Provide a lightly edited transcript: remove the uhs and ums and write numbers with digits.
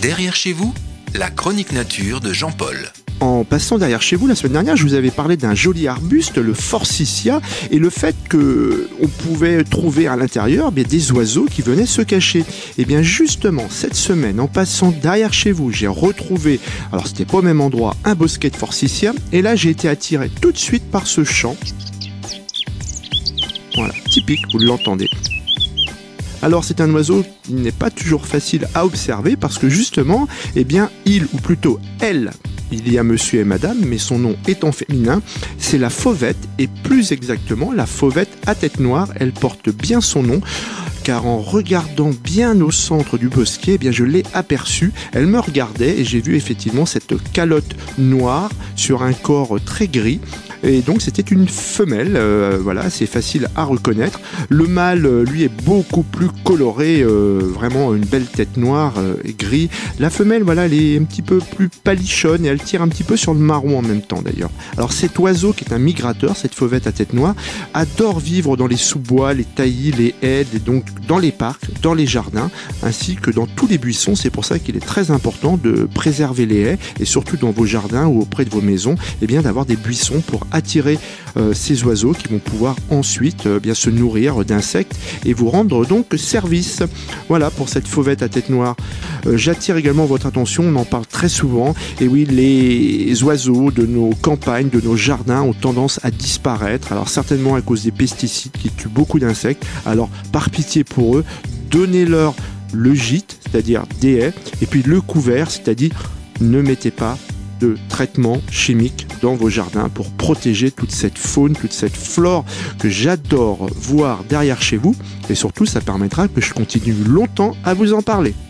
Derrière chez vous, la chronique nature de Jean-Paul. En passant derrière chez vous, la semaine dernière, je vous avais parlé d'un joli arbuste, le forsythia, et le fait qu'on pouvait trouver à l'intérieur des oiseaux qui venaient se cacher. Et bien justement, cette semaine, en passant derrière chez vous, j'ai retrouvé, alors c'était pas au même endroit, un bosquet de forsythia, et là j'ai été attiré tout de suite par ce chant. Voilà, typique, vous l'entendez. Alors c'est un oiseau qui n'est pas toujours facile à observer parce que justement, eh bien il, ou plutôt elle, il y a monsieur et madame, mais son nom étant féminin, c'est la fauvette, et plus exactement la fauvette à tête noire. Elle porte bien son nom, car en regardant bien au centre du bosquet, eh bien je l'ai aperçue. Elle me regardait et j'ai vu effectivement cette calotte noire sur un corps très gris. Et donc c'était une femelle, voilà, c'est facile à reconnaître. Le mâle, lui, est beaucoup plus coloré, vraiment une belle tête noire et gris. La femelle, voilà, elle est un petit peu plus palichonne et elle tire un petit peu sur le marron en même temps d'ailleurs. Alors cet oiseau qui est un migrateur, cette fauvette à tête noire, adore vivre dans les sous-bois, les taillis, les haies, et donc dans les parcs, dans les jardins, ainsi que dans tous les buissons. C'est pour ça qu'il est très important de préserver les haies et surtout dans vos jardins ou auprès de vos maisons, eh bien d'avoir des buissons pour attirer ces oiseaux qui vont pouvoir ensuite bien se nourrir d'insectes et vous rendre donc service. Voilà pour cette fauvette à tête noire. J'attire également votre attention, on en parle très souvent, et oui, les oiseaux de nos campagnes, de nos jardins ont tendance à disparaître, alors certainement à cause des pesticides qui tuent beaucoup d'insectes. Alors par pitié pour eux, donnez-leur le gîte, c'est-à-dire des haies, et puis le couvert, c'est-à-dire ne mettez pas de traitement chimique dans vos jardins pour protéger toute cette faune, toute cette flore que j'adore voir derrière chez vous, et surtout ça permettra que je continue longtemps à vous en parler.